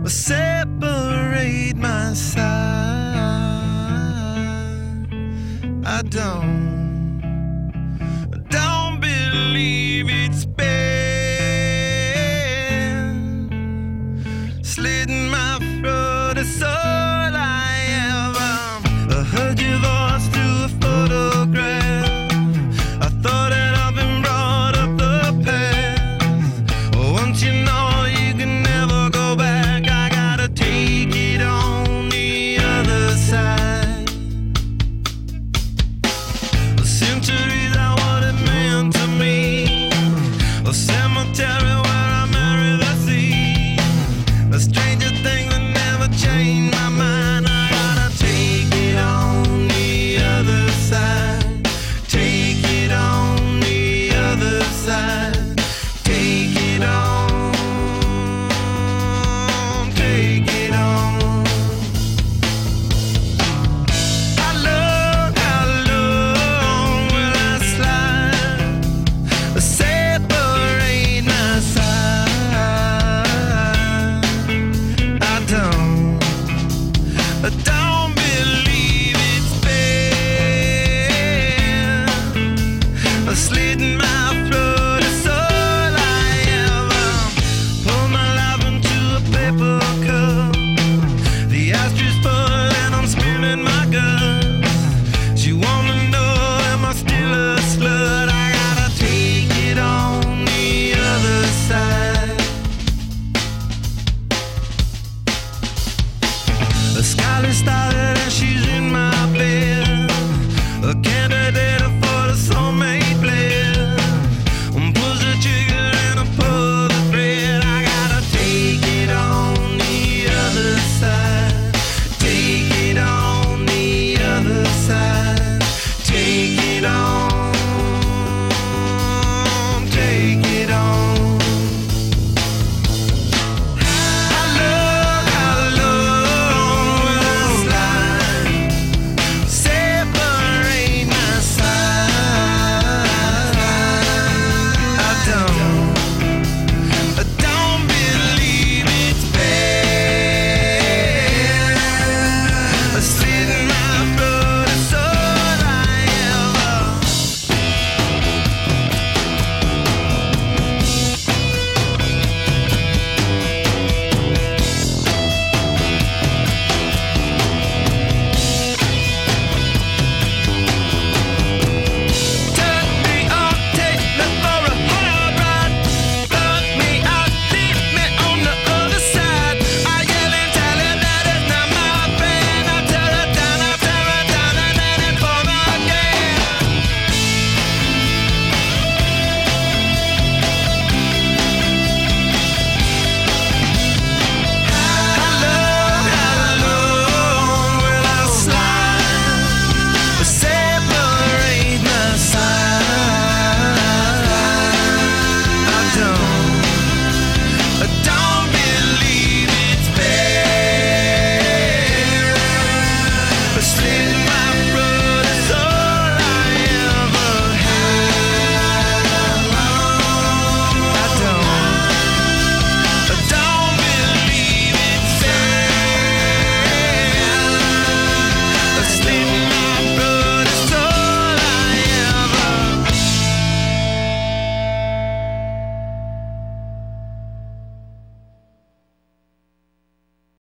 separate my side. I don't believe it's been slitting my throat. It's all I ever heard your voice through a photograph. I thought that I've been brought up the past. Once you know you can never go back, I gotta take it on the other side. Centuries are what it meant to me. A cemetery where I marry the sea. A stranger thing that never changed my mind. I gotta take it on the other side. Take it on the other side. Take it on. Take it on. How long will I slide? Separate my side. I don't believe it's been slitting my throat. It's all I ever pour my life into a paper cup. The ashtray's full and I'm spilling my guts. She wanna know, am I still a slut? I gotta take it on the other side. The skyline started and she's in my bed. Again